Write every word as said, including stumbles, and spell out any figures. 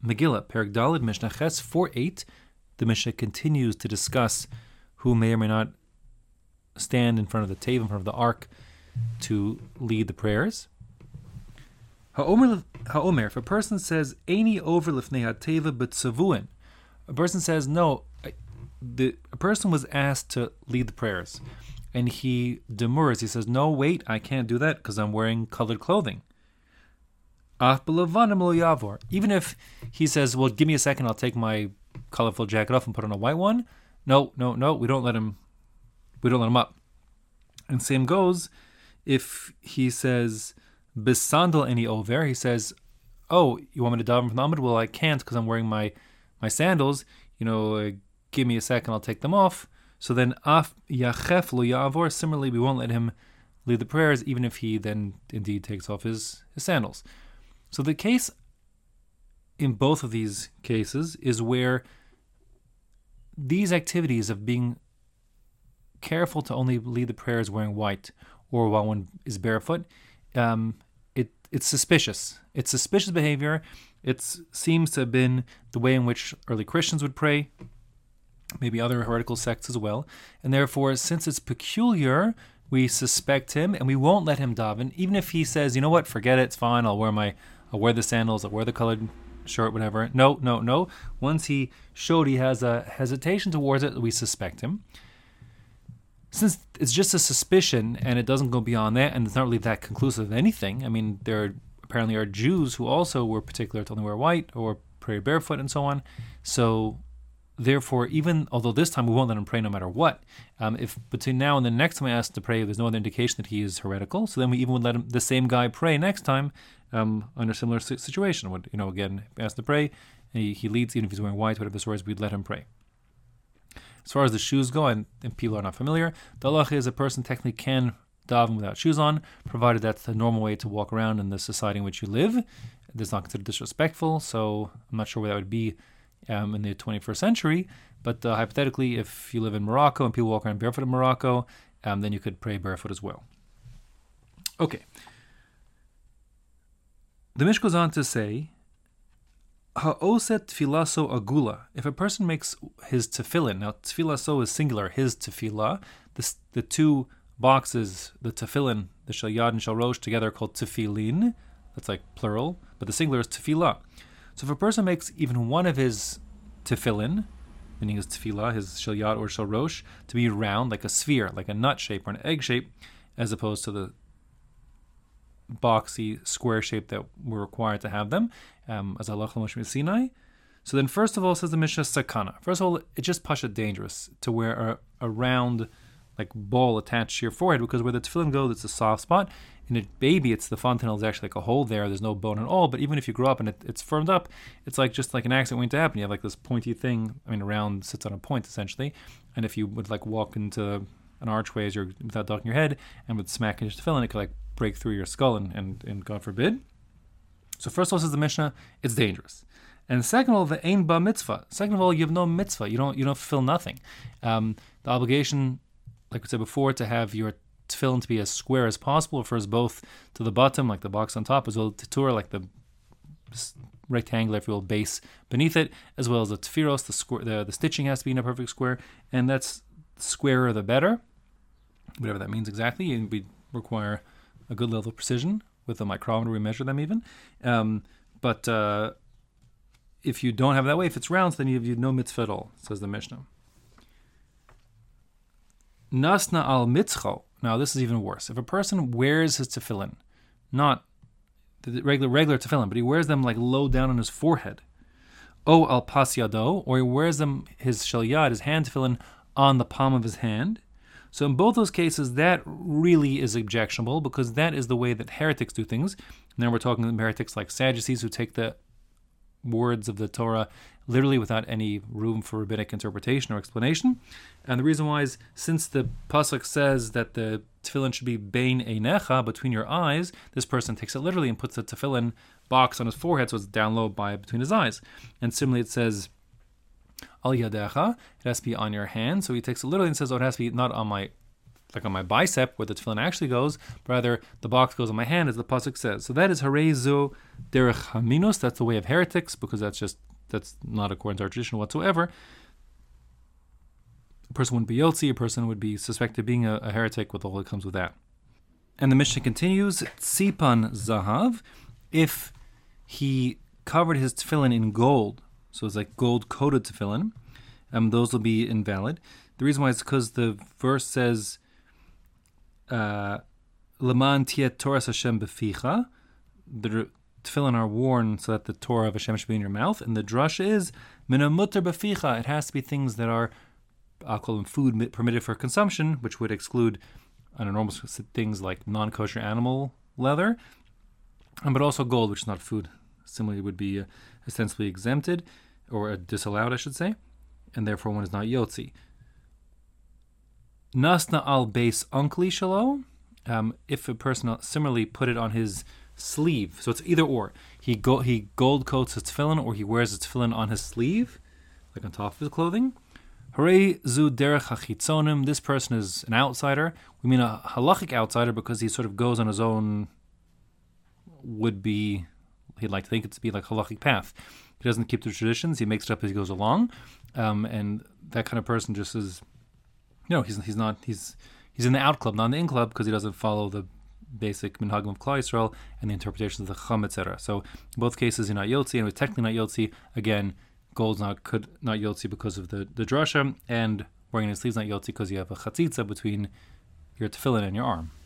Megillah, Perek Daled, Mishnah Ches four eight, the Mishnah continues to discuss who may or may not stand in front of the table, in front of the ark, to lead the prayers. Ha'omer, ha'omer, if a person says, Eini over lifnei ha'teva b'tzavuin, a person says, no, the a person was asked to lead the prayers, and he demurs, he says, no, wait, I can't do that because I'm wearing colored clothing. Even if he says, well, give me a second, I'll take my colorful jacket off and put on a white one. No, no, no, we don't let him, we don't let him up. And same goes if he says, Bisandal any over, he says, oh, you want me to daven from the Amud? Well, I can't because I'm wearing my, my sandals. You know, uh, give me a second, I'll take them off. So then, af yachef lo yavor, similarly, we won't let him lead the prayers, even if he then indeed takes off his, his sandals. So the case in both of these cases is where these activities of being careful to only lead the prayers wearing white or while one is barefoot, um, it it's suspicious. It's suspicious behavior. It seems to have been the way in which early Christians would pray, maybe other heretical sects as well. And therefore, since it's peculiar, we suspect him and we won't let him daven, even if he says, you know what, forget it, it's fine, I'll wear my I'll wear the sandals, I'll wear the colored shirt, whatever. No, no, no. Once he showed he has a hesitation towards it, we suspect him. Since it's just a suspicion and it doesn't go beyond that, and it's not really that conclusive of anything, I mean, there are, apparently are Jews who also were particular to only wear white or pray barefoot and so on. So therefore, even although this time we won't let him pray no matter what, um, if between now and the next time I ask to pray, there's no other indication that he is heretical, so then we even would let him, the same guy pray next time um, under a similar situation. Would, you know, again, ask to pray, and he, he leads, even if he's wearing white, whatever the story is, we'd let him pray. As far as the shoes go, and, and people are not familiar, the halacha is a person technically can daven without shoes on, provided that's the normal way to walk around in the society in which you live. It's not considered disrespectful, so I'm not sure where that would be um, in the twenty-first century. But uh, hypothetically, if you live in Morocco and people walk around barefoot in Morocco, um, then you could pray barefoot as well. Okay. The Mishnah goes on to say, Ha'oset tfilaso agula. If a person makes his tefillin, now tfilaso is singular, his tefillah, the, the two boxes, the tefillin, the shel yad and shel rosh together called tefillin, that's like plural, but the singular is tefillah. So if a person makes even one of his tefillin, meaning his tefillah, his shel yad or shel rosh, to be round, like a sphere, like a nut shape or an egg shape, as opposed to the boxy square shape that we're required to have them, um, as Allah Moshe Sinai. So then, first of all, says the Mishnah, sakana. First of all, it's just pasha dangerous to wear a, a round, like ball attached to your forehead, because where the tefillin goes, it's a soft spot. In a baby, it's the fontanelle is actually like a hole there. There's no bone at all. But even if you grow up and it, it's firmed up, it's like just like an accident waiting to happen. You have like this pointy thing. I mean, a round sits on a point essentially. And if you would like walk into an archway as you're without ducking your head and would smack into tefillin, it could like break through your skull and, and, and God forbid. So first of all, says the Mishnah, it's dangerous. And second of all, the ein ba mitzvah. Second of all, you have no mitzvah. You don't you don't fulfill nothing. Um, the obligation, like we said before, to have your tefillin to be as square as possible refers both to the bottom, like the box on top, as well as the tetur, like the rectangular, if you will, base beneath it, as well as the tefiros, the square, the, the stitching has to be in a perfect square, and that's squarer the better, whatever that means exactly. And we require a good level of precision. With a micrometer, we measure them even. Um, but uh, if you don't have it that way, if it's round, then you have, you have no mitzvah at all, says the Mishnah. Nasna al mitzcho. Now, this is even worse. If a person wears his tefillin, not the regular regular tefillin, but he wears them like low down on his forehead, o al pas yado, or he wears them, his shel yad, his hand tefillin, on the palm of his hand. So in both those cases, that really is objectionable, because that is the way that heretics do things. And then we're talking about heretics like Sadducees, who take the words of the Torah literally without any room for rabbinic interpretation or explanation. And the reason why is, since the pasuk says that the tefillin should be bein einecha, between your eyes, this person takes it literally and puts the tefillin box on his forehead, so it's down low by between his eyes. And similarly, it says al yadecha, it has to be on your hand. So he takes it literally and says, oh, it has to be not on my like on my bicep where the tefillin actually goes, but rather the box goes on my hand, as the pasuk says. So that is harezu derech haminus. That's the way of heretics, because that's just that's not according to our tradition whatsoever. A person wouldn't be yotzi. A person would be suspected of being a, a heretic with all that comes with that. And the Mishnah continues, tzipan zahav, if he covered his tefillin in gold, so it's like gold-coated tefillin, um, those will be invalid. The reason why is because the verse says, Leman tiet Torah Hashem beficha, the tefillin are worn so that the Torah of Hashem should be in your mouth, and the drush is, mina mutter beficha, it has to be things that are, I'll call them food permitted for consumption, which would exclude enormous things like non-kosher animal leather, but also gold, which is not food. Similarly, would be uh, ostensibly exempted, or uh, disallowed, I should say, and therefore one is not yotzi. Nasna al base unkli shalo, um, if a person similarly put it on his sleeve, so it's either or. He go, he gold coats his tefillin, or he wears his tefillin on his sleeve, like on top of his clothing. Hooray zu derech hachitzonim. This person is an outsider. We mean a halachic outsider because he sort of goes on his own, would be, he'd like to think it to be like halachic path. He doesn't keep the traditions. He makes it up as he goes along. Um, and that kind of person just is, you know, he's he's not, he's he's in the out club, not in the in club, because he doesn't follow the basic minhagim of Klal Yisrael and the interpretations of the Chacham, et cetera. So in both cases, he's not yotzi, and we're technically not yotzi. Again, gold's not could not yotzi because of the, the drasha, and wearing his sleeves not yotzi because you have a chatzitza between your tefillin and your arm.